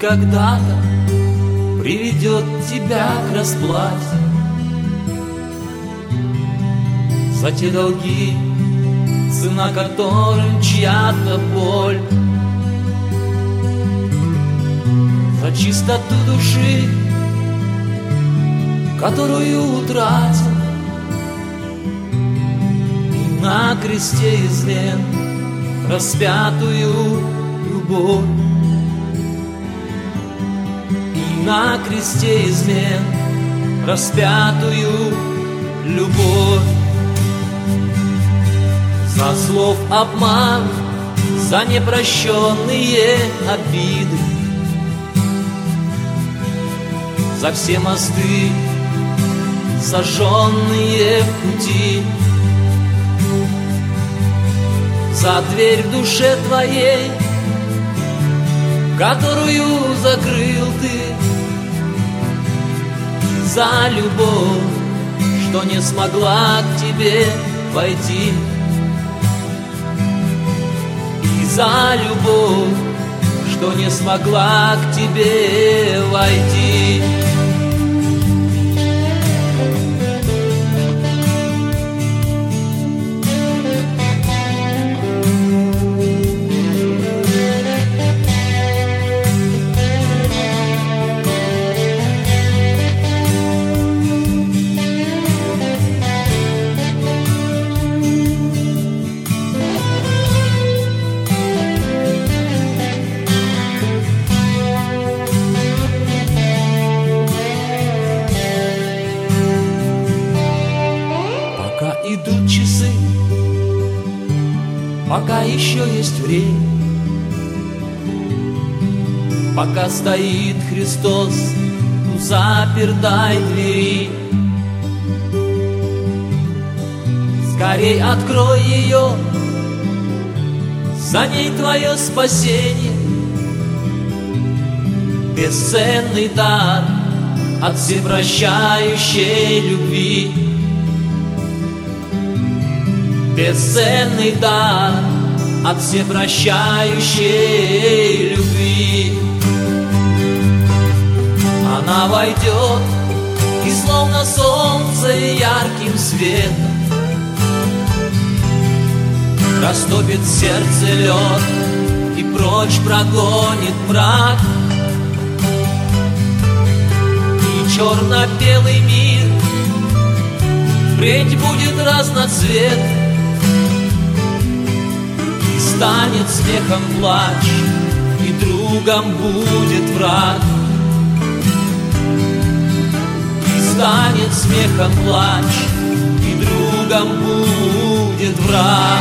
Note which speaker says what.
Speaker 1: когда-то приведет тебя к расплате за те долги, цена которым чья-то боль, за чистоту души, которую утратил, и на кресте измен распятую любовь, и на кресте измен распятую любовь. За слов обман, за непрощенные обиды, за все мосты, сожженные в пути, за дверь в душе твоей, которую закрыл ты, за любовь, что не смогла к тебе войти, и за любовь, что не смогла к тебе войти. Идут часы, пока еще есть время, пока стоит Христос у запертой двери. Скорей открой ее, за ней твое спасение, бесценный дар от всепрощающей любви. Бесценный дар от всепрощающей любви. Она войдет и словно солнце ярким светом растопит в сердце лед и прочь прогонит мрак. И черно-белый мир впредь будет разноцветным, станет смехом плач, и другом будет враг. И станет смехом плач, и другом будет враг.